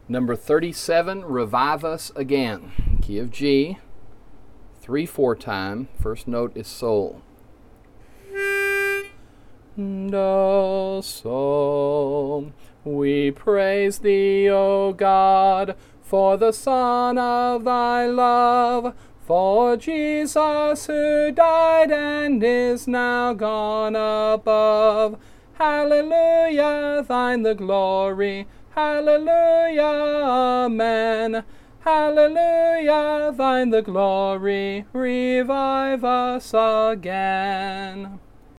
Number 37, Revive Us Again. Key of G, 3/4 time. First note is Sol. Do, Sol. We praise thee, O God, for the Son of thy love, for Jesus who died and is now gone above. Hallelujah, thine the glory. Hallelujah, amen. Hallelujah, thine the glory. Revive us again.